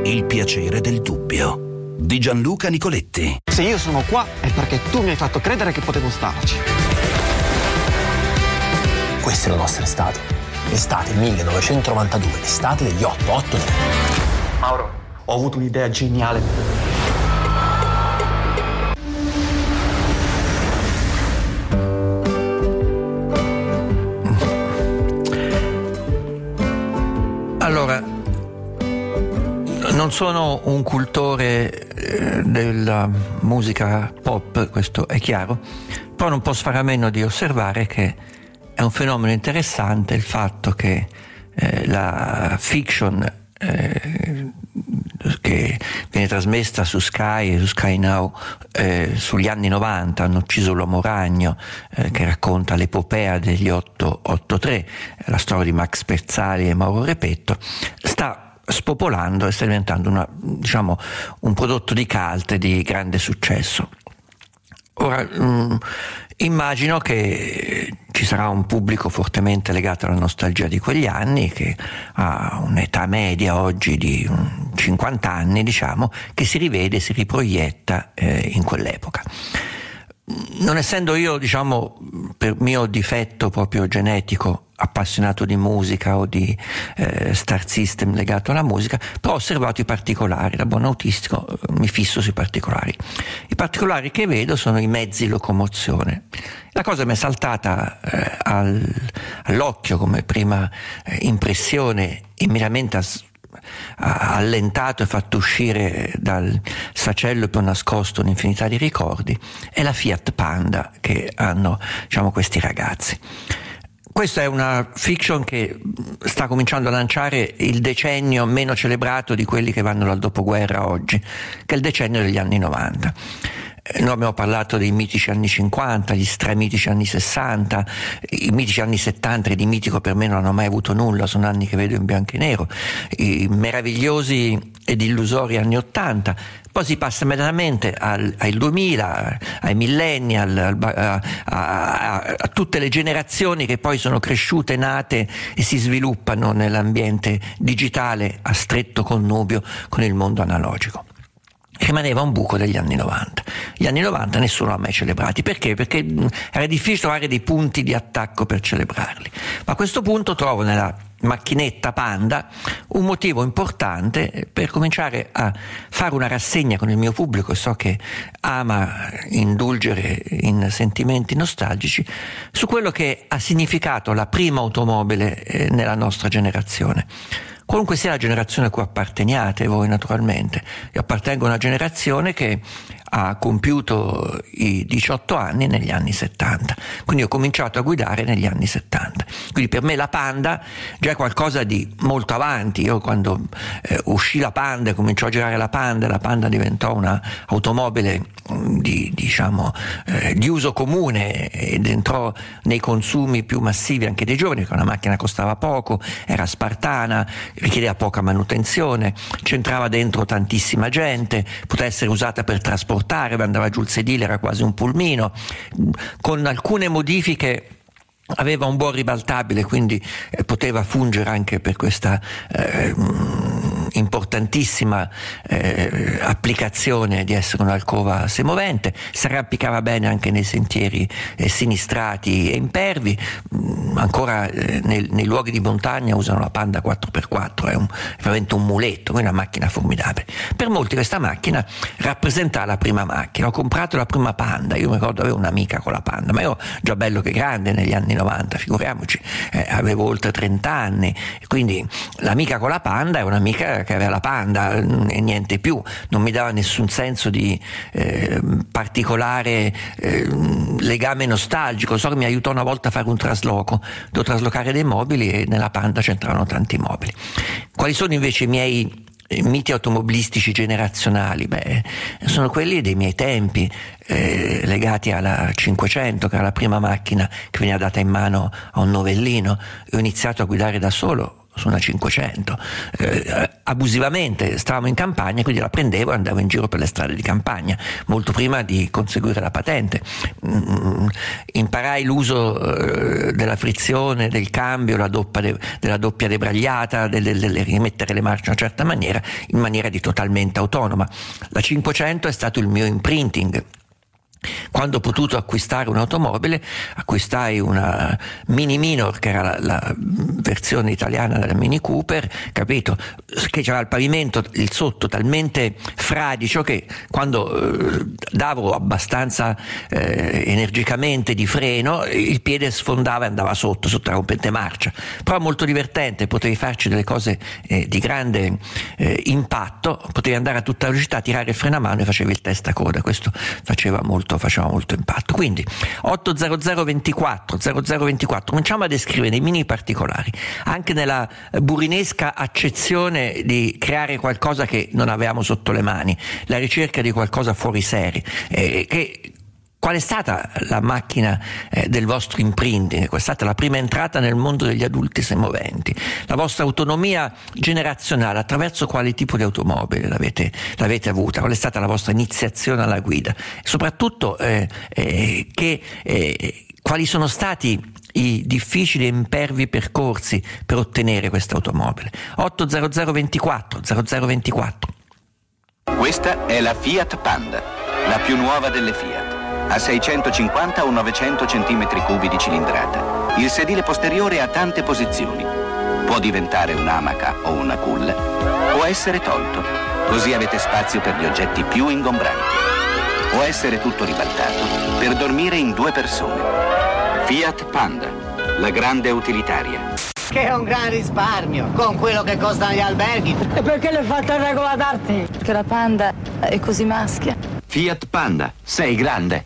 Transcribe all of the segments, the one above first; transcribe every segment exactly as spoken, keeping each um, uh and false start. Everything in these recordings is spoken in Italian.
Il piacere del dubbio di Gianluca Nicoletti. Se io sono qua è perché tu mi hai fatto credere che potevo starci. Questa è la nostra estate. L'estate millenovecentonovantadue, l'estate degli otto, otto tre. Mauro, ho avuto un'idea geniale. Allora, non sono un cultore eh, della musica pop, questo è chiaro, però non posso fare a meno di osservare che è un fenomeno interessante il fatto che eh, la fiction eh, che viene trasmessa su Sky e su Sky Now eh, sugli anni novanta, Hanno ucciso l'uomo ragno, eh, che racconta l'epopea degli otto otto tre, la storia di Max Pezzali e Mauro Repetto, sta spopolando e sta diventando una, diciamo, un prodotto di cult di grande successo. Ora, mh, immagino che ci sarà un pubblico fortemente legato alla nostalgia di quegli anni, che ha un'età media oggi di cinquanta anni, diciamo, che si rivede, si riproietta eh, in quell'epoca. Non essendo io, diciamo, per mio difetto proprio genetico, appassionato di musica o di eh, star system legato alla musica, però ho osservato i particolari. Da buon autistico mi fisso sui particolari. I particolari che vedo sono i mezzi di locomozione. La cosa mi è saltata eh, al, all'occhio come prima eh, impressione, immediatamente as- ha allentato e fatto uscire dal sacello più nascosto un'infinità di ricordi, è la Fiat Panda che hanno, diciamo, questi ragazzi. Questa è una fiction che sta cominciando a lanciare il decennio meno celebrato di quelli che vanno dal dopoguerra oggi, che è il decennio degli anni novanta. Noi abbiamo parlato dei mitici anni cinquanta, gli stramitici anni sessanta, i mitici anni settanta, che di mitico per me non hanno mai avuto nulla, sono anni che vedo in bianco e nero, i meravigliosi ed illusori anni ottanta, poi si passa immediatamente al, ai duemila, ai millennial, al, a, a, a, a tutte le generazioni che poi sono cresciute, nate e si sviluppano nell'ambiente digitale a stretto connubio con il mondo analogico. Rimaneva un buco degli anni novanta. Gli anni novanta nessuno l'ha mai celebrati. Perché? Perché era difficile trovare dei punti di attacco per celebrarli. Ma a questo punto trovo nella macchinetta Panda un motivo importante per cominciare a fare una rassegna con il mio pubblico, so che ama indulgere in sentimenti nostalgici, su quello che ha significato la prima automobile eh, nella nostra generazione. Qualunque sia la generazione a cui apparteniate voi, naturalmente. Io appartengo a una generazione che ha compiuto i diciotto anni negli anni settanta, quindi ho cominciato a guidare negli anni settanta. Quindi per me la Panda già è qualcosa di molto avanti. Io quando eh, uscì la Panda e cominciò a girare la Panda, la Panda diventò una automobile di, diciamo, eh, di uso comune ed entrò nei consumi più massivi anche dei giovani, perché una macchina costava poco, era spartana, richiedeva poca manutenzione, c'entrava dentro tantissima gente, poteva essere usata per trasportare, andava giù il sedile, era quasi un pulmino, con alcune modifiche aveva un buon ribaltabile, quindi eh, poteva fungere anche per questa eh, importantissima eh, applicazione di essere un'alcova semovente. Si arrampicava bene anche nei sentieri eh, sinistrati e impervi. Mm, ancora eh, nei, nei luoghi di montagna usano la Panda quattro per quattro, è, un, è veramente un muletto, è una macchina formidabile. Per molti questa macchina rappresenta la prima macchina. Ho comprato la prima Panda, io mi ricordo avevo un'amica con la Panda, ma io già bello che grande negli anni novanta, figuriamoci, eh, avevo oltre trenta anni, quindi l'amica con la Panda è un'amica che aveva la Panda e niente più, non mi dava nessun senso di eh, particolare eh, legame nostalgico. So che mi aiutò una volta a fare un trasloco, devo traslocare dei mobili e nella Panda c'entravano tanti mobili. Quali sono invece i miei miti automobilistici generazionali? Beh, sono quelli dei miei tempi, eh, legati alla cinquecento, che era la prima macchina che veniva data in mano a un novellino. Ho iniziato a guidare da solo su una cinquecento, eh, abusivamente. Stavamo in campagna, quindi la prendevo e andavo in giro per le strade di campagna, molto prima di conseguire la patente. Mm, imparai l'uso eh, della frizione, del cambio, la doppia de, della doppia debragliata, del, del, del rimettere le marce in una certa maniera, in maniera di totalmente autonoma. La cinquecento è stato il mio imprinting. Quando ho potuto acquistare un'automobile, acquistai una Mini Minor, che era la, la versione italiana della Mini Cooper, capito? Che c'era il pavimento, il sotto talmente fradicio che quando eh, davo abbastanza eh, energicamente di freno, il piede sfondava e andava sotto, sotto la rompente marcia. Però molto divertente, potevi farci delle cose eh, di grande eh, impatto, potevi andare a tutta velocità, tirare il freno a mano e facevi il testacoda. Questo faceva molto faceva molto impatto. Quindi otto zero zero ventiquattro zero zero ventiquattro, cominciamo a descrivere i mini particolari, anche nella burinesca accezione di creare qualcosa che non avevamo sotto le mani, la ricerca di qualcosa fuori serie. Eh, che Qual è stata la macchina eh, del vostro imprinting? Qual è stata la prima entrata nel mondo degli adulti semoventi? La vostra autonomia generazionale, attraverso quale tipo di automobile l'avete, l'avete avuta? Qual è stata la vostra iniziazione alla guida? E soprattutto eh, eh, che, eh, quali sono stati i difficili e impervi percorsi per ottenere questa automobile? otto zero zero ventiquattro zero zero ventiquattro. Questa è la Fiat Panda, la più nuova delle Fiat. Ha seicentocinquanta o novecento centimetri cubi di cilindrata. Il sedile posteriore ha tante posizioni. Può diventare un'amaca o una culla. Può essere tolto, così avete spazio per gli oggetti più ingombranti. Può essere tutto ribaltato per dormire in due persone. Fiat Panda, la grande utilitaria. Che è un gran risparmio con quello che costano gli alberghi. E perché l'hai fatta in regola d'arte? Che la Panda è così maschia. Fiat Panda, sei grande.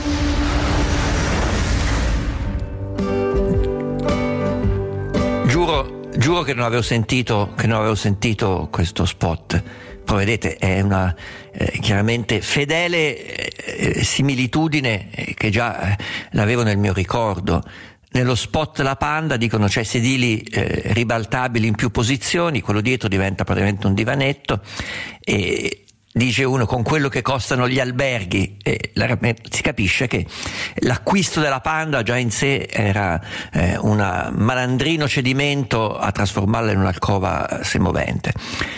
Giuro, giuro che non avevo sentito, che non avevo sentito questo spot. Poi vedete, è una eh, chiaramente fedele eh, similitudine eh, che già eh, l'avevo nel mio ricordo. Nello spot La Panda dicono c'è sedili eh, ribaltabili in più posizioni, quello dietro diventa praticamente un divanetto e dice uno con quello che costano gli alberghi, e la, si capisce che l'acquisto della Panda già in sé era eh, un malandrino cedimento a trasformarla in un'alcova semovente.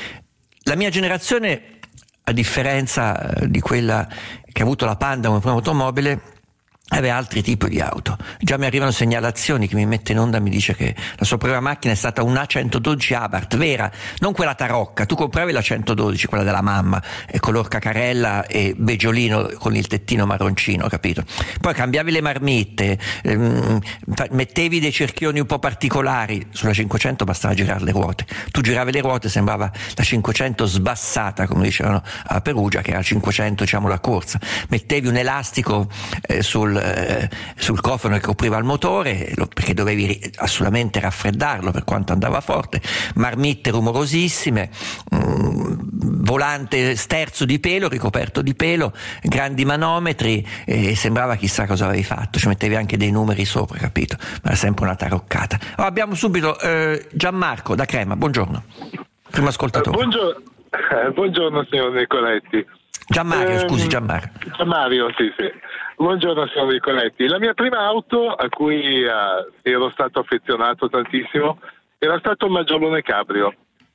La mia generazione, a differenza di quella che ha avuto la Panda come prima automobile, aveva altri tipi di auto. Già mi arrivano segnalazioni, che mi mette in onda, mi dice che la sua prima macchina è stata una centododici Abarth, vera, non quella tarocca. Tu compravi la centododici, quella della mamma, color cacarella e beggiolino con il tettino marroncino, capito? Poi cambiavi le marmitte, ehm, mettevi dei cerchioni un po' particolari. Sulla cinquecento bastava girare le ruote. Tu giravi le ruote, sembrava la cinquecento sbassata, come dicevano a Perugia, che era la cinquecento, diciamo, la corsa. Mettevi un elastico eh, sul sul cofano che copriva il motore, perché dovevi assolutamente raffreddarlo per quanto andava forte, marmitte rumorosissime, mh, volante sterzo di pelo, ricoperto di pelo, grandi manometri, e sembrava chissà cosa avevi fatto, ci mettevi anche dei numeri sopra, capito? Ma era sempre una taroccata. Oh, abbiamo subito eh, Gianmarco da Crema, buongiorno, primo ascoltatore. Uh, buongiorno, eh, buongiorno signor Nicoletti. Gianmario, eh, scusi Gianmario. Gianmario, sì, sì. Buongiorno signor Nicoletti. La mia prima auto a cui uh, ero stato affezionato tantissimo era stato un Maggiolone Cabrio.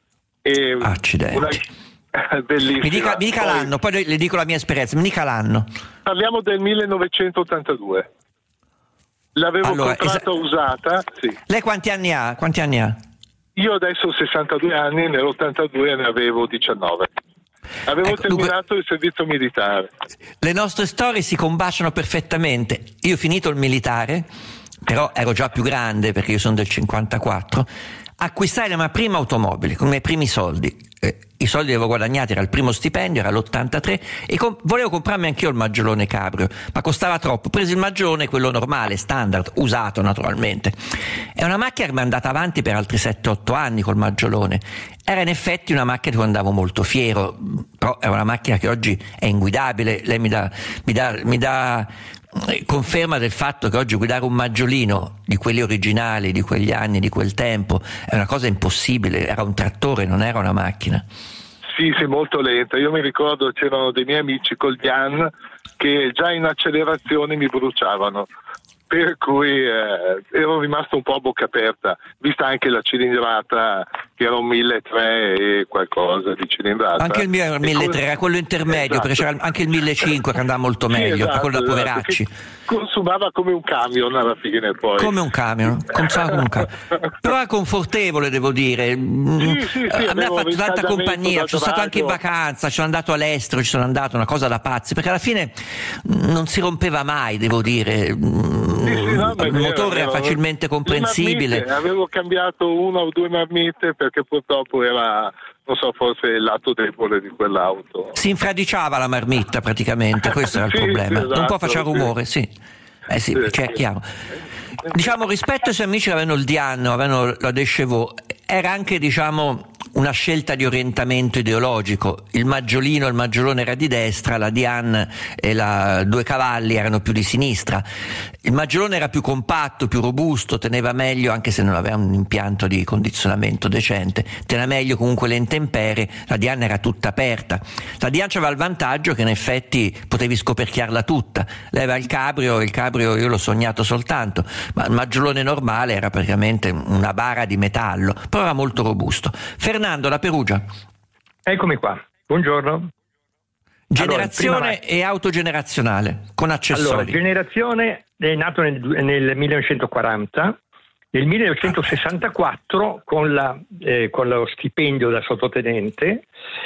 E accidenti. Una... Bellissima. Mi dica, mi dica poi... l'anno, poi le dico la mia esperienza, mi dica l'anno. Parliamo del millenovecentottantadue. L'avevo allora, comprata es... usata, sì. Lei quanti anni ha? Quanti anni ha? Io adesso ho sessantadue anni, nell'ottantadue ne avevo diciannove. Avevo ecco, terminato dunque, il servizio militare. Le nostre storie si combaciano perfettamente. Io ho finito il militare, però ero già più grande perché io sono del cinquantaquattro. Acquistai la mia prima automobile con i miei primi soldi. Eh, I soldi li avevo guadagnati, era il primo stipendio, era l'ottantatré, e com- volevo comprarmi anch'io il Maggiolone Cabrio, ma costava troppo. Ho preso il Maggiolone, quello normale, standard, usato naturalmente. È una macchina che mi è andata avanti per altri sette otto anni col Maggiolone. Era in effetti una macchina di cui andavo molto fiero, però è una macchina che oggi è inguidabile. Lei mi dà, mi dà, mi dà conferma del fatto che oggi guidare un maggiolino di quelli originali, di quegli anni, di quel tempo, è una cosa impossibile. Era un trattore, non era una macchina. Sì, sì, molto lenta. Io mi ricordo c'erano dei miei amici col Dian che già in accelerazione mi bruciavano, per cui eh, ero rimasto un po' a bocca aperta, vista anche la cilindrata che era un milletrecento e qualcosa di cilindrata. Anche il mio era un milletrecento, era quello intermedio, esatto. Perché c'era anche il millecinquecento che andava molto meglio, sì, esatto, quello da poveracci. Consumava come un camion alla fine poi. Come un camion, consumava come un camion. Però è confortevole, devo dire. Sì, sì, sì, a me ha fatto tanta compagnia, sono stato anche in vacanza, ci sono andato all'estero, ci sono andato, una cosa da pazzi, perché alla fine non si rompeva mai, devo dire. Sì, sì, no, il motore era facilmente comprensibile. Marmite, avevo cambiato una o due marmite perché purtroppo era, non so, forse il lato debole di quell'auto. Si infradiciava la marmitta praticamente, questo era il sì, problema. Sì, esatto, un po' faceva rumore, sì. Eh sì, sì cioè, sì. Chiaro. Diciamo, rispetto ai suoi amici che avevano il Dian, avevano la Deschevaux, era anche, diciamo, una scelta di orientamento ideologico. Il maggiolino, il maggiolone era di destra, la Dian e la due cavalli erano più di sinistra. Il maggiolone era più compatto, più robusto, teneva meglio, anche se non aveva un impianto di condizionamento decente, teneva meglio comunque le intemperie. La Dian era tutta aperta. La Dian aveva il vantaggio che in effetti potevi scoperchiarla tutta. Lei aveva il cabrio, il cabrio io l'ho sognato soltanto, ma il maggiolone normale era praticamente una bara di metallo, però era molto robusto. Fernando, la Perugia. Eccomi qua, buongiorno. Generazione allora, prima... e autogenerazionale, con accessori. Allora, generazione è nato nel, nel millenovecentoquaranta, nel millenovecentosessantaquattro con, la, eh, con lo stipendio da sottotenente,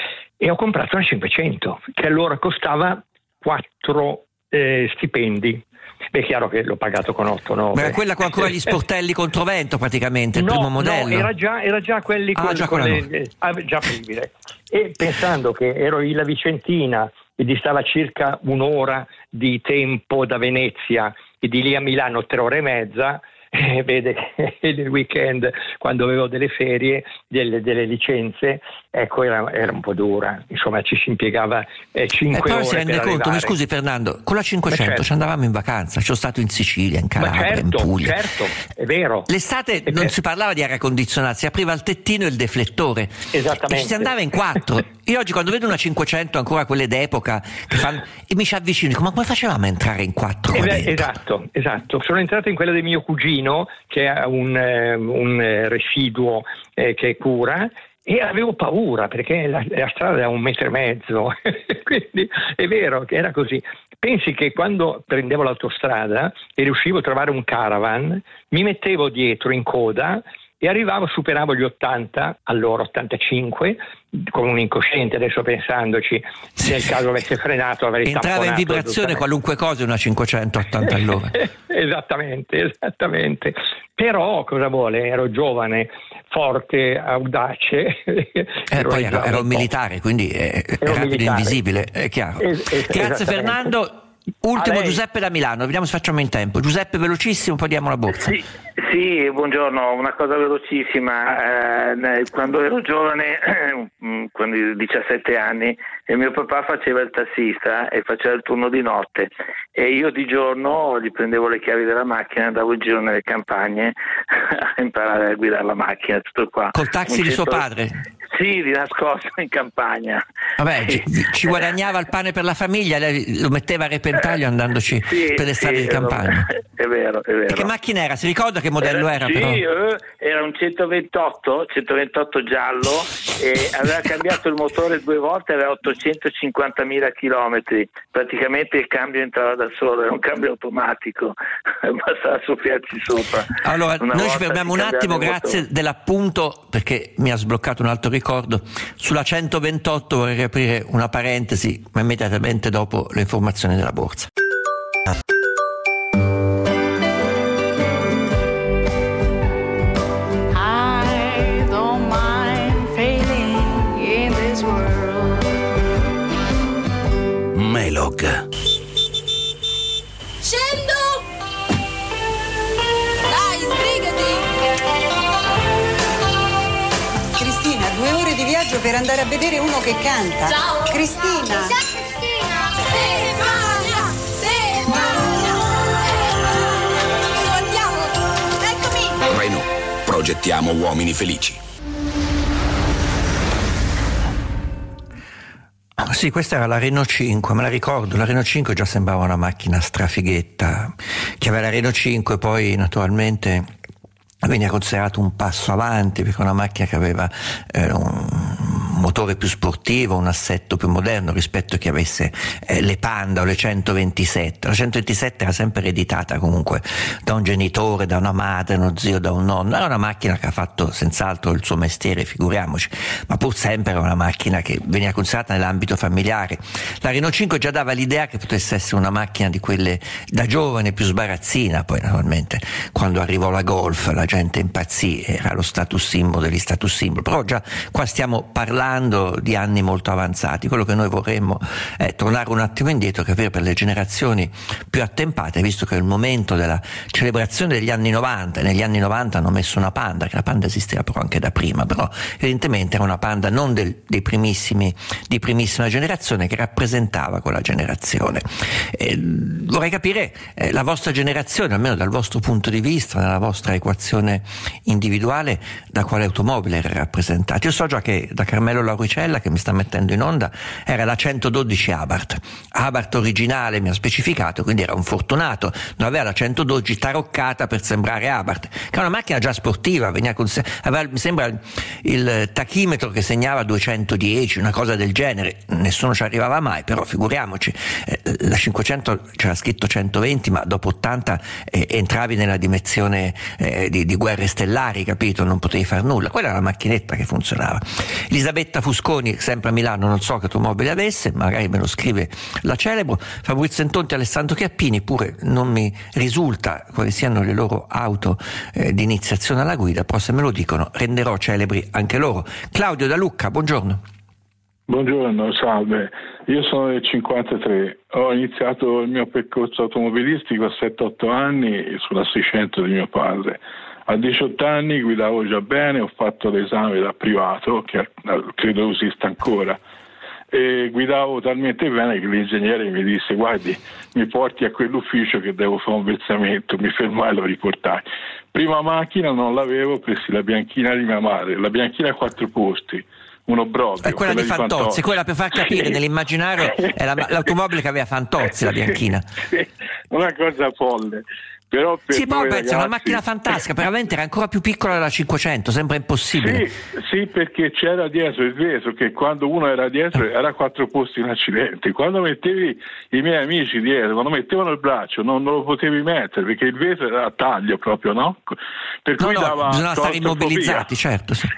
e ho comprato una cinquecento, che allora costava quattro eh, stipendi. Beh, è chiaro che l'ho pagato con otto nove. Ma quella con ancora gli sportelli controvento praticamente, il no, primo modello? No, era già, era già quelli ah, con, già, con le, le, ah, già apribile. E pensando che ero in La Vicentina e distava circa un'ora di tempo da Venezia e di lì a Milano tre ore e mezza, eh, vede che il weekend, quando avevo delle ferie, delle, delle licenze, ecco, era, era un po' dura, insomma ci si impiegava eh, cinque ore. E poi si rende conto, arrivare. Mi scusi Fernando, con la cinquecento certo. ci andavamo in vacanza, ci sono stato in Sicilia, in Calabria, certo, in Puglia. Certo, è vero. L'estate è non vero. si parlava di aria condizionata, si apriva il tettino e il deflettore. Esattamente. E ci si andava in quattro. Io oggi quando vedo una cinquecento, ancora quelle d'epoca, che fanno, e mi ci avvicino, dico, ma come facevamo a entrare in quattro? Eh beh, esatto, esatto. Sono entrato in quella del mio cugino, che ha un, un residuo eh, che cura, e avevo paura perché la, la strada era un metro e mezzo, quindi è vero che era così. Pensi che quando prendevo l'autostrada e riuscivo a trovare un caravan, mi mettevo dietro in coda e arrivavo, superavo gli ottanta, allora ottantacinque, con un incosciente, adesso pensandoci, nel caso avesse frenato avrei entrava in vibrazione qualunque cosa una cinquecentottanta all'ora. esattamente, esattamente. Però cosa vuole? Ero giovane, forte, audace. Eh, poi era, era un militare, quindi è, è rapido e invisibile, è chiaro. Es- es- Grazie Fernando. Ultimo Giuseppe da Milano, vediamo se facciamo in tempo. Giuseppe, velocissimo, poi diamo la borsa. Sì, sì, buongiorno, una cosa velocissima. Eh, quando ero giovane, quando avevo diciassette anni, e mio papà faceva il tassista e faceva il turno di notte, e io di giorno gli prendevo le chiavi della macchina e andavo in giro nelle campagne a imparare a guidare la macchina, tutto qua. Col taxi di suo padre? Sì, di nascosto in campagna. Vabbè, ci, ci guadagnava il pane per la famiglia, lei lo metteva a repentaglio andandoci sì, per le strade sì, di campagna. È vero, è vero. E che macchina era? Si ricorda che modello era? era però? Sì, eh, era un centoventotto, centoventotto giallo, e aveva cambiato il motore due volte, aveva ottocentocinquantamila chilometri. Praticamente il cambio entrava da solo, era un cambio automatico, bastava soffiarci sopra. Allora, Una noi ci fermiamo un attimo, grazie motore. dell'appunto, perché mi ha sbloccato un altro ricordo. Sulla centoventotto vorrei aprire una parentesi, ma immediatamente dopo le informazioni della borsa. I don't mind failing in this world. Melog. Scendo! Dai, sbrigati! Cristina, due ore di viaggio per andare a vedere uno che canta. Ciao! Cristina! Ciao Cristina! Stefania! Stefania! progettiamo uomini felici. Sì, questa era la Renault cinque, me la ricordo, la Renault cinque già sembrava una macchina strafighetta, che aveva la Renault cinque, poi naturalmente veniva considerato un passo avanti perché una macchina che aveva eh, un motore più sportivo, un assetto più moderno rispetto a chi avesse eh, le Panda o le centoventisette. La centoventisette era sempre ereditata comunque da un genitore, da una madre, uno zio, da un nonno. Era una macchina che ha fatto senz'altro il suo mestiere, figuriamoci, ma pur sempre era una macchina che veniva considerata nell'ambito familiare. La Renault cinque già dava l'idea che potesse essere una macchina di quelle da giovane, più sbarazzina. Poi naturalmente quando arrivò la Golf la gente impazzì, era lo status symbol degli status symbol, però già qua stiamo parlando di anni molto avanzati. Quello che noi vorremmo è tornare un attimo indietro, capire per le generazioni più attempate, visto che è il momento della celebrazione degli anni novanta, e negli anni novanta hanno messo una Panda, che la Panda esisteva però anche da prima, però evidentemente era una Panda non del, dei primissimi, di primissima generazione, che rappresentava quella generazione. E vorrei capire eh, la vostra generazione, almeno dal vostro punto di vista, nella vostra equazione individuale, da quale automobile era rappresentata. Io so già che da Carmelo Lauricella, che mi sta mettendo in onda, era la centododici Abarth Abarth originale, mi ha specificato, quindi era un fortunato, non aveva la centododici taroccata per sembrare Abarth, che è una macchina già sportiva, veniva con, aveva, mi sembra il tachimetro che segnava duecentodieci, una cosa del genere, nessuno ci arrivava mai, però figuriamoci, eh, la cinquecento c'era scritto centoventi, ma dopo ottanta eh, entravi nella dimensione eh, di, di guerre stellari, capito? Non potevi far nulla, quella era la macchinetta che funzionava. Elisabetta Fusconi, sempre a Milano, non so che automobile avesse, magari me lo scrive la celebro. Fabrizio Entonti e Alessandro Chiappini, pure non mi risulta quali siano le loro auto eh, di iniziazione alla guida, però se me lo dicono renderò celebri anche loro. Claudio da Lucca, buongiorno. Buongiorno, salve. Io sono del cinquantatré, ho iniziato il mio percorso automobilistico a sette otto anni sulla seicento di mio padre. A diciotto anni guidavo già bene, ho fatto l'esame da privato, che credo esista ancora, e guidavo talmente bene che l'ingegnere mi disse: guardi, mi porti a quell'ufficio che devo fare un versamento. Mi fermai e lo riportai. Prima macchina non l'avevo, presi la bianchina di mia madre, la bianchina a quattro posti, un Obrobio. È quella, quella di Fantozzi, Fantozzi, quella per far capire, sì. Nell'immaginario è la, l'automobile che aveva Fantozzi, la bianchina. Sì, una cosa folle. Però per sì, poi penso, ragazzi... una macchina fantastica, veramente era ancora più piccola della cinquecento, sembra impossibile. Sì, sì, perché c'era dietro il vetro, che quando uno era dietro era a quattro posti in accidente. Quando mettevi i miei amici dietro, quando mettevano il braccio non, non lo potevi mettere, perché il vetro era a taglio proprio, no? Per cui no, no, dava bisognava stare immobilizzati, certo. Sì.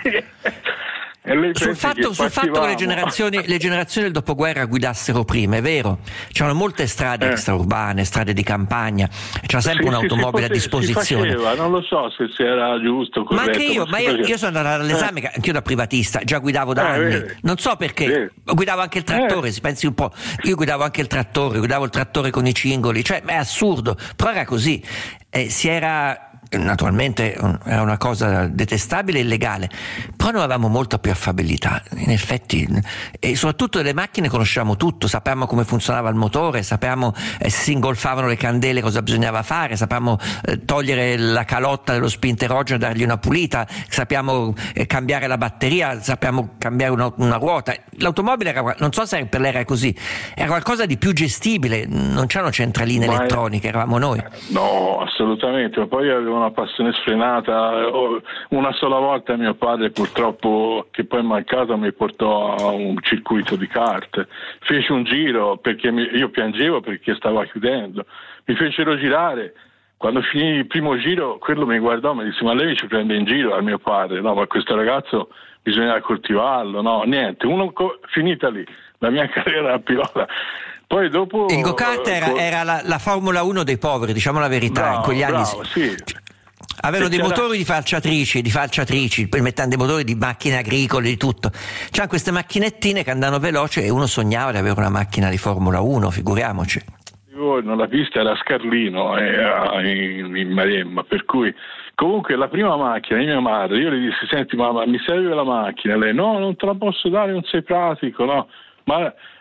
Sul fatto, sul fatto che le generazioni, le generazioni del dopoguerra guidassero prima, è vero, c'erano molte strade eh. extraurbane, strade di campagna, c'era sempre sì, un'automobile sì, a disposizione. Si faceva, non lo so se, se era giusto, corretto. Ma anche io, ma io, io sono andato all'esame, eh. anch'io da privatista, già guidavo da eh, anni, vedi. Non so perché, vedi. guidavo anche il trattore, eh. si pensi un po', io guidavo anche il trattore, guidavo il trattore con i cingoli, cioè è assurdo, però era così, eh, si era... Naturalmente era una cosa detestabile e illegale, però noi avevamo molta più affabilità, in effetti, e soprattutto delle macchine conoscevamo tutto, sapevamo come funzionava il motore, sapevamo eh, se si ingolfavano le candele cosa bisognava fare, sapevamo eh, togliere la calotta dello spinterogeno e dargli una pulita, sappiamo eh, cambiare la batteria, sappiamo cambiare una, una ruota. L'automobile era, non so se per lei era così, era qualcosa di più gestibile, non c'erano centraline Ma elettroniche, è... eravamo noi. No, assolutamente, ma poi avevo una passione sfrenata. Una sola volta mio padre, purtroppo, che poi è mancato, mi portò a un circuito di kart, fece un giro perché mi, io piangevo perché stava chiudendo, mi fecero girare. Quando finì il primo giro, quello mi guardò e mi disse: ma lei ci prende in giro a mio padre? No, ma questo ragazzo bisogna coltivarlo. No, niente, uno co- finita lì la mia carriera da pilota. Poi dopo il go-kart era, era la, la Formula uno dei poveri, diciamo la verità. Bravo, in quegli anni bravo, sì. Avevano dei motori di falciatrici, di falciatrici, poi mettevano dei motori di macchine agricole, di tutto. C'erano queste macchinettine che andavano veloci e uno sognava di avere una macchina di Formula uno, figuriamoci. La pista era a Scarlino, eh, in, in Maremma, per cui comunque la prima macchina di mia madre, io le dissi: senti mamma, mi serve la macchina? Lei: no, non te la posso dare, non sei pratico, no. Ma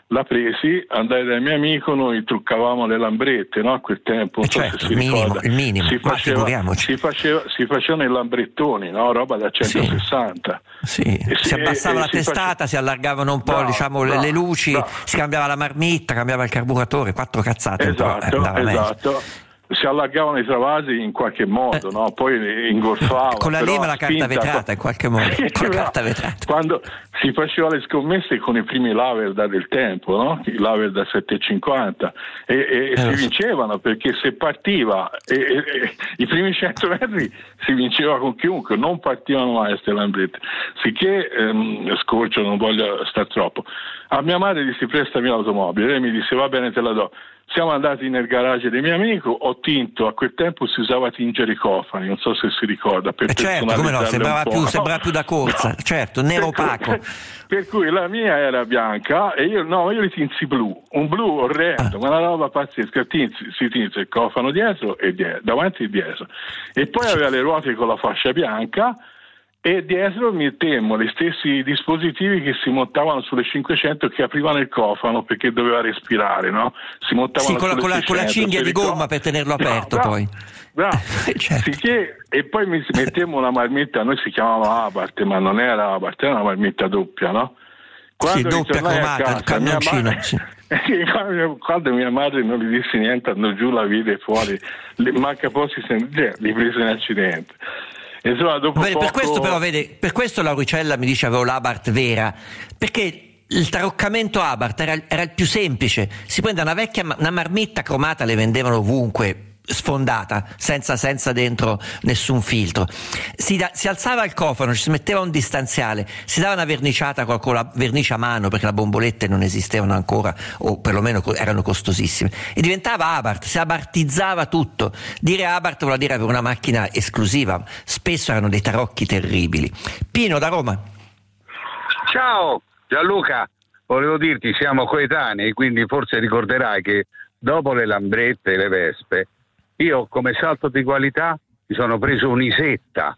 la presi, andai dal mio amico, noi truccavamo le lambrette, no? A quel tempo, non eh so certo, se si il minimo, ricorda. il minimo. Si faceva, si, faceva, si facevano i lambrettoni, no? Roba da centosessanta. Sì, E si si- abbassava e- la si testata, faceva- si allargavano un po' Bravo, diciamo le, bravo, le luci, bravo. si cambiava la marmitta, cambiava il carburatore, quattro cazzate, però Esatto, andava meglio. esatto. Si allargavano i travasi in qualche modo, no? Poi li ingolfavano. Con la però lima e a la carta spinta, vetrata in qualche modo, Sì, con la no. carta vetrata. Quando si faceva le scommesse con i primi Laverda del tempo, no? I Laverda settecentocinquanta, e, e Eh, si lo so. vincevano, perché se partiva e, e- e i primi cento metri si vinceva con chiunque, non partivano mai queste lambrette. Sicché ehm, scorcio, non voglio star troppo. A mia madre dissi prestami l'automobile, lei mi disse va bene, te la do. Siamo andati nel garage del mio amico, ho tinto, a quel tempo si usava tingere i cofani, non so se si ricorda, per Eh certo, come no, personalizzarle sembrava un po'. più, sembrava più da corsa, certo, nero Per cui- opaco. Per cui la mia era bianca e io no, io li tinsi blu, un blu orrendo, Ah. ma una roba pazzesca. Tinsi, si tinse il cofano dietro e dietro, davanti e dietro. E poi aveva le ruote con la fascia bianca e dietro mettemmo gli stessi dispositivi che si montavano sulle cinquecento, che aprivano il cofano perché doveva respirare, no? Si montavano Sì, con la, sulle con la- con la seicento, cinghia ti di ricordi? gomma per tenerlo aperto Bravo, poi. bravo. Certo. Sicché- e poi mi mettemmo una marmitta, noi si chiamava Abarth, ma non era Abarth, era una marmitta doppia, no? Sì, doppia ritornai a cromata, casa, il cannoncino, mia madre- sì. quando, quando mia madre non gli disse niente, andò giù, la vide fuori, le- manca poi si sente, li prese in accidente. Insomma, dopo Vede, poco... Per questo però, vede, per questo Lauricella mi dice avevo l'Abarth vera, perché il taroccamento Abarth era, era il più semplice, si prende una vecchia ma- una marmitta cromata, le vendevano ovunque, sfondata, senza, senza dentro nessun filtro, si, da- si alzava il cofano, ci si metteva un distanziale, si dava una verniciata con, con la vernice a mano, perché le bombolette non esistevano ancora o perlomeno co- erano costosissime, e diventava Abarth, si abartizzava tutto. Dire Abarth vuol dire avere una macchina esclusiva, spesso erano dei tarocchi terribili. Pino da Roma. Ciao Gianluca, volevo dirti siamo coetanei, quindi forse ricorderai che dopo le lambrette e le vespe io come salto di qualità mi sono preso un'Isetta.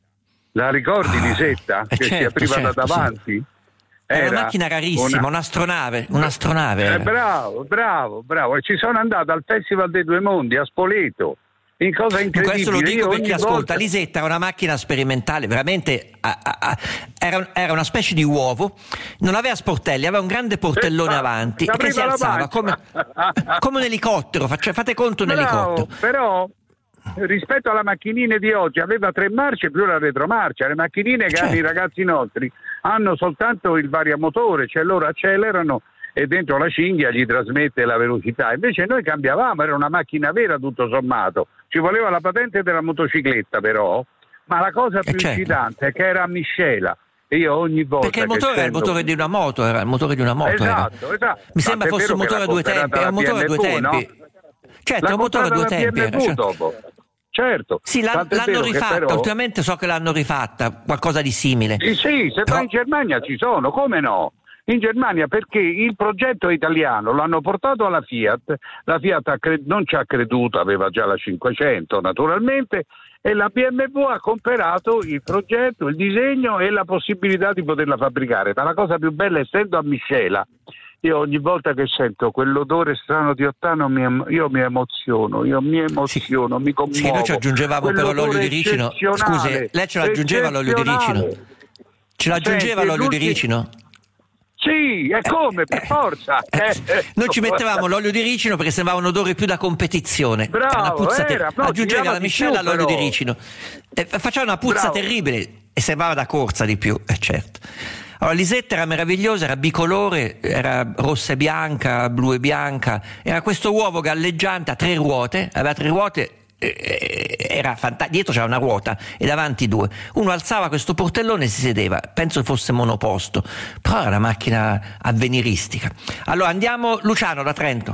La ricordi l'Isetta? Eh che si certo, apriva certo, da davanti? Era una macchina rarissima, una- un'astronave, un'astronave Eh, era. bravo, bravo, bravo. E ci sono andato al Festival dei Due Mondi a Spoleto. In cosa incredibile. Questo lo dico Io perché ogni ascolta, volta- l'Isetta era una macchina sperimentale, veramente a- a- a- era, era una specie di uovo, non aveva sportelli, aveva un grande portellone Eh, avanti si e che si apriva la alzava come, pancia. come un elicottero, faccia- fate conto un Bravo, elicottero. però rispetto alla macchinina di oggi aveva tre marce più la retromarcia. Le macchinine che Certo. hanno i ragazzi nostri hanno soltanto il variamotore, cioè loro accelerano e dentro la cinghia gli trasmette la velocità. Invece noi cambiavamo, era una macchina vera tutto sommato. Ci voleva la patente della motocicletta però, ma la cosa più certo. incidente è che era a miscela. E io ogni volta Perché il che motore era il sento- motore di una moto, era il motore di una moto. era. Esatto, esatto. Mi sembra Tant'è fosse un vero che motore a l'ha due comprata tempi, è un la motore a due B M W, tempi. no? Certo, L'ha è un motore a due comprata la tempi. era, B M W cioè- dopo. Certo. Sì, l'han- Tant'è l'hanno vero che rifatta, però- ultimamente so che l'hanno rifatta, qualcosa di simile. Sì, sì, se Però- vai in Germania ci sono, come no? In Germania perché il progetto è italiano, l'hanno portato alla Fiat, la Fiat ha cre- non ci ha creduto, aveva già la cinquecento naturalmente, e la B M W ha comprato il progetto, il disegno e la possibilità di poterla fabbricare. Ma la cosa più bella, essendo a miscela, io ogni volta che sento quell'odore strano di ottano mi em- io mi emoziono, io mi emoziono, mi commuovo. Sì, noi ci aggiungevamo però Quell'odore l'olio di ricino. eccezionale, Scusi, lei ce l'aggiungeva l'olio di ricino? Ce l'aggiungeva Senti, l'olio di l'ultimo- ricino? Sì, e come? Per forza. Eh, Noi ci mettevamo l'olio di ricino perché sembrava un odore più da competizione. Bravo, Era una puzza ter- era, no, aggiungeva tirava la di miscela più, all'olio di però. ricino. E faceva una puzza Bravo. terribile e sembrava da corsa di più, eh, certo. Allora, l'Isetta era meravigliosa, era bicolore, era rossa e bianca, blu e bianca, era questo uovo galleggiante a tre ruote, aveva tre ruote, eh, era fanta- dietro c'era una ruota e davanti due. Uno alzava questo portellone e si sedeva, penso fosse monoposto, però era una macchina avveniristica. Allora andiamo, Luciano da Trento.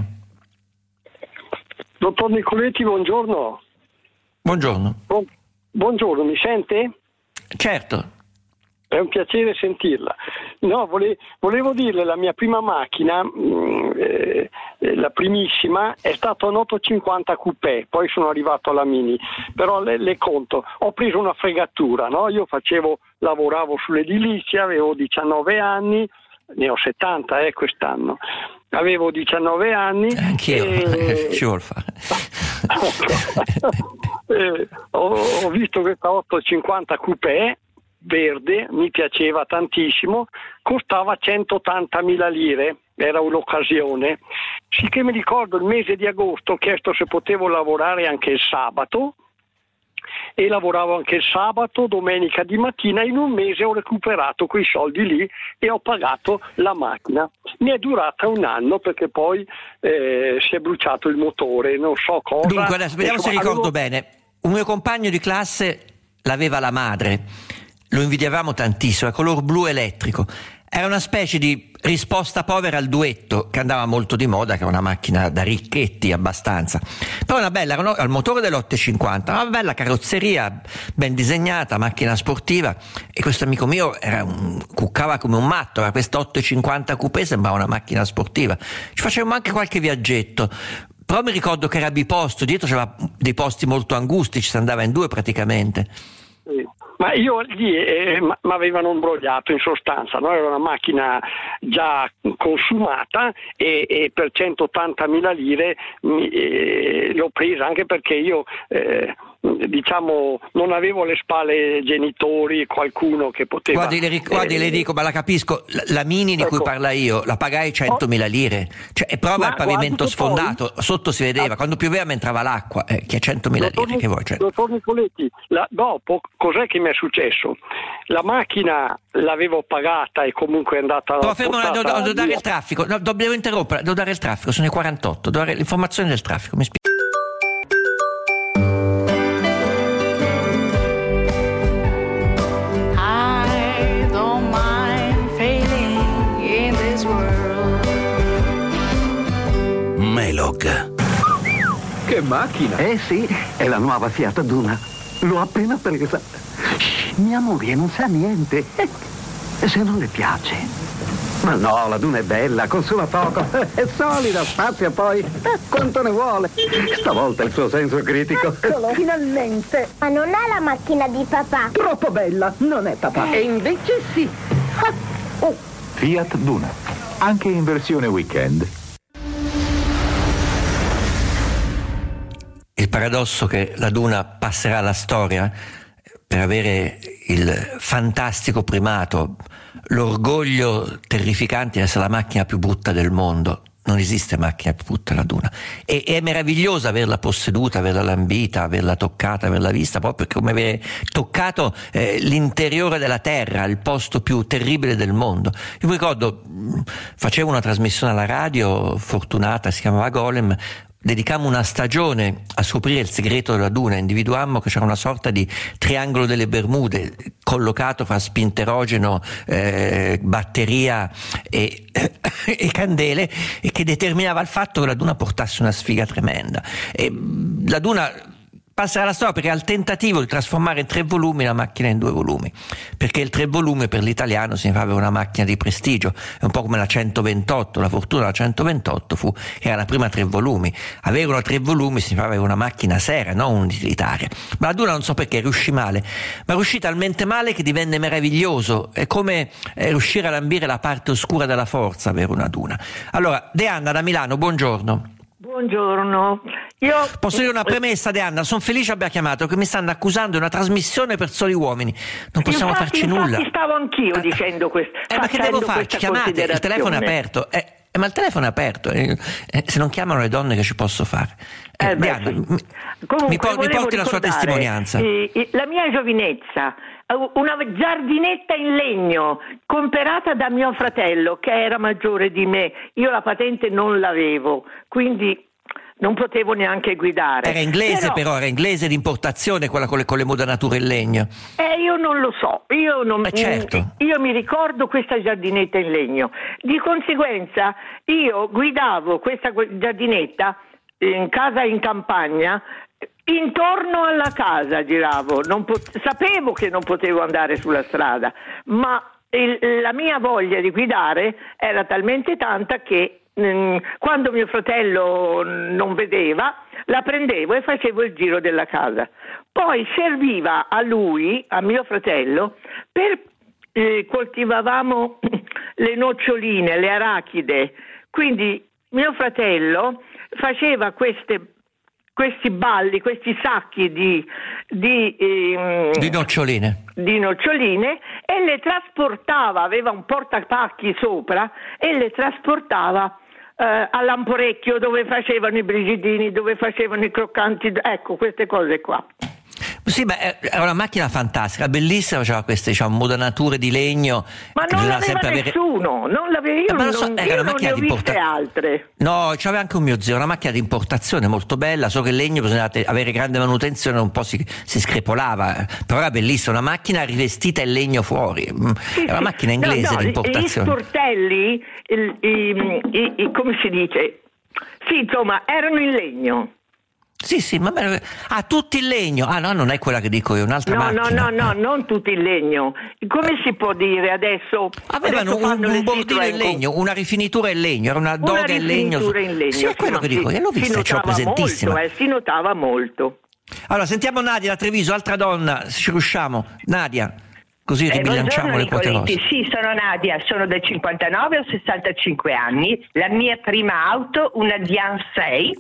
Dottor Nicoletti, buongiorno. Buongiorno. Bu- buongiorno, mi sente? Certo. È un piacere sentirla. No, vole- volevo dirle, la mia prima macchina, mh, eh, eh, la primissima, è stata un ottocentocinquanta coupé, poi sono arrivato alla Mini, però le, le conto, ho preso una fregatura, no? Io facevo, lavoravo sull'edilizia, avevo diciannove anni, ne ho settanta eh, quest'anno. Avevo diciannove anni. Anch'io, e... ci vuol fare. eh, ho, ho visto questa ottocentocinquanta coupé verde, mi piaceva tantissimo, costava centottantamila lire, era un'occasione. Sì che mi ricordo il mese di agosto ho chiesto se potevo lavorare anche il sabato, e lavoravo anche il sabato, domenica di mattina. In un mese ho recuperato quei soldi lì e ho pagato la macchina. Mi è durata un anno perché poi eh, si è bruciato il motore, non so cosa. Dunque adesso vediamo se ricordo avevo... bene. Un mio compagno di classe l'aveva la madre, lo invidiavamo tantissimo, a color blu elettrico. Era una specie di risposta povera al Duetto, che andava molto di moda, che è una macchina da ricchetti abbastanza. Però una bella, era al motore dell'ottocentocinquanta, una bella carrozzeria, ben disegnata, macchina sportiva. E questo amico mio era un, cuccava come un matto, era questa ottocentocinquanta coupé, sembrava una macchina sportiva. Ci facevamo anche qualche viaggetto. Però mi ricordo che era biposto, dietro c'era dei posti molto angusti, ci si andava in due praticamente. Sì. Ma io lì eh, mi avevano imbrogliato in sostanza, no? Era una macchina già consumata e, e per centottantamila lire mi, eh, l'ho presa, anche perché io eh, diciamo non avevo alle spalle genitori, qualcuno che poteva... Guardi, le, guardi, eh, le dico, ma la capisco, la, la Mini di ecco. cui parla io, la pagai centomila lire, cioè è prova il pavimento sfondato, poi, sotto si vedeva, ah, quando pioveva mi entrava l'acqua, eh, che è centomila lire, che vuoi? Cioè. Dottor Nicoletti, la, dopo cos'è che mi è successo? La macchina l'avevo pagata e comunque è andata... Però fermo, devo, devo dare il traffico, no, devo interrompere, devo dare il traffico, sono i quarantotto, devo dare l'informazione del traffico, mi spiego. Melog. Che macchina! Eh sì, è la nuova Fiat Duna. L'ho appena presa. Shh, mia moglie non sa niente. E se non le piace? Ma no, la Duna è bella, consuma poco, è solida, spazia poi. Eh, quanto ne vuole? Stavolta il suo senso critico. Eccolo, finalmente. Ma non è la macchina di papà. Troppo bella, non è papà. E invece sì. Ah. Oh. Fiat Duna, anche in versione weekend. Il paradosso che la Duna passerà alla storia per avere il fantastico primato, l'orgoglio terrificante di essere la macchina più brutta del mondo. Non esiste macchina più brutta della Duna. E è meravigliosa averla posseduta, averla lambita, averla toccata, averla vista, proprio come avere toccato eh, l'interiore della terra, il posto più terribile del mondo. Io mi ricordo, facevo una trasmissione alla radio, fortunata, si chiamava Golem, dedicammo una stagione a scoprire il segreto della Duna, individuammo che c'era una sorta di triangolo delle Bermude collocato fra spinterogeno, eh, batteria e, eh, e candele, e che determinava il fatto che la Duna portasse una sfiga tremenda. E la Duna passerà la storia perché ha il tentativo di trasformare in tre volumi la macchina in due volumi, perché il tre volumi per l'italiano significava avere una macchina di prestigio, è un po' come la centoventotto, la fortuna della centoventotto fu che era la prima tre volumi, avere una tre volumi significava avere una macchina seria, non un'utilitaria. Ma la Duna non so perché riuscì male, ma riuscì talmente male che divenne meraviglioso, è come eh, riuscire a lambire la parte oscura della forza, avere una Duna. Allora, De Anna da Milano, buongiorno. Buongiorno. Io... Posso dire una premessa, De Anna? Sono felice abbia chiamato, che mi stanno accusando di una trasmissione per soli uomini. Non possiamo infatti, farci nulla. Infatti stavo anch'io dicendo questo. Eh, ma che devo farci? Chiamate, il telefono è aperto. Eh, eh, ma il telefono è aperto. Eh, eh, se non chiamano le donne, che ci posso fare? Eh, eh, De Anna, sì. mi, Comunque, mi, por- mi porti la sua testimonianza. Eh, la mia giovinezza, una giardinetta in legno comprata da mio fratello che era maggiore di me. Io la patente non l'avevo, quindi non potevo neanche guidare. Era inglese, però, però era inglese d'importazione, quella con le, con le modanature in legno. Eh, io non lo so, io non eh certo. io mi ricordo questa giardinetta in legno. Di conseguenza io guidavo questa giardinetta in casa in campagna, intorno alla casa giravo, non pot- sapevo che non potevo andare sulla strada, ma il, la mia voglia di guidare era talmente tanta che mh, quando mio fratello non vedeva la prendevo e facevo il giro della casa. Poi serviva a lui, a mio fratello, per eh, coltivavamo le noccioline, le arachide. Quindi mio fratello faceva queste, questi balli, questi sacchi di, di, ehm, di noccioline. di noccioline e le trasportava, aveva un portapacchi sopra e le trasportava eh, a Lamporecchio, dove facevano i brigidini, dove facevano i croccanti, ecco, queste cose qua. Sì, beh, era una macchina fantastica, bellissima, faceva queste, diciamo, modanature di legno. Ma non l'aveva nessuno, avere... non l'aveva, io, eh, non, so, io non ne ho viste importa... altre. No, c'aveva anche un mio zio, una macchina di importazione molto bella, so che il legno bisognava avere grande manutenzione, un po' si, si screpolava, però era bellissima, una macchina rivestita in legno fuori, sì, era una macchina inglese, no, no, di importazione. Gli sportelli, il, i, i, i, come si dice, sì, insomma, erano in legno. Sì, sì, ma ah, tutti in legno. Ah, no, non è quella che dico io, un'altra no, macchina. No, no, no, non tutti in legno. Come si può dire adesso? Avevano adesso un, un bordino in legno, una rifinitura in legno, era una doga in legno. Una rifinitura in legno. Sì, è quello che dico io, l'ho vista, ce l'ho presentissima. Molto, eh, si notava molto. Allora, sentiamo Nadia da Treviso, altra donna, se ci riusciamo. Nadia. Così eh, ribilanciamo le quote rosse. Sì, sono Nadia, sono del cinquantanove, ho sessantacinque anni. La mia prima auto, una Dian sei.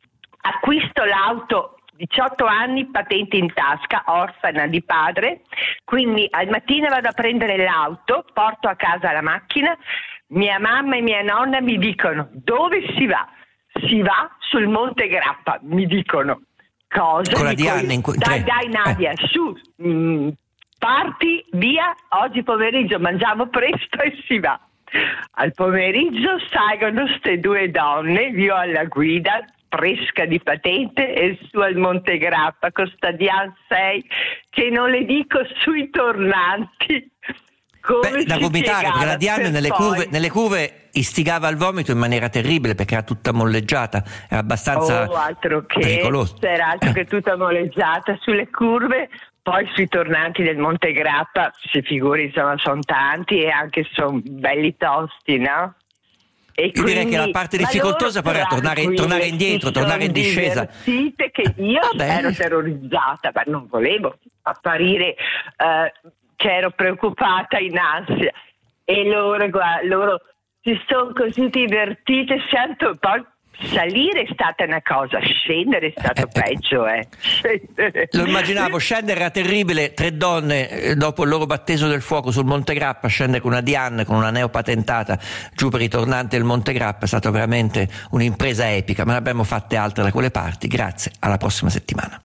Acquisto l'auto diciotto anni, patente in tasca, orfana di padre, quindi al mattino vado a prendere l'auto, porto a casa la macchina, mia mamma e mia nonna mi dicono dove si va? Si va sul Monte Grappa, mi dicono cosa? Con la Dico, Diana in que- dai tre. dai Nadia, eh. su, mh, parti, via, oggi pomeriggio mangiamo presto e si va. Al pomeriggio salgono ste due donne, io alla guida, fresca di patente, e su al Monte Grappa con sta Dian sei che non le dico sui tornanti. Come Beh, da vomitare, perché la Diana nelle curve, nelle curve istigava al vomito in maniera terribile perché era tutta molleggiata, era abbastanza oh, altro che, pericoloso. Era altro che tutta molleggiata sulle curve. Poi sui tornanti del Monte Grappa, si figuri, insomma, sono tanti e anche sono belli tosti, no? E io quindi, direi che la parte difficoltosa poi era tornare, tornare indietro, tornare in discesa. Che io Vabbè. ero terrorizzata, ma non volevo apparire eh, che ero preoccupata, in ansia. E loro, guarda, loro si sono così divertite, sento, poi salire è stata una cosa, scendere è stato peggio, eh. Lo immaginavo, scendere era terribile, tre donne eh, dopo il loro battesimo del fuoco sul Monte Grappa, scendere con una Diana, con una neopatentata giù per i tornanti del Monte Grappa è stata veramente un'impresa epica, ma ne abbiamo fatte altre da quelle parti. Grazie, alla prossima settimana.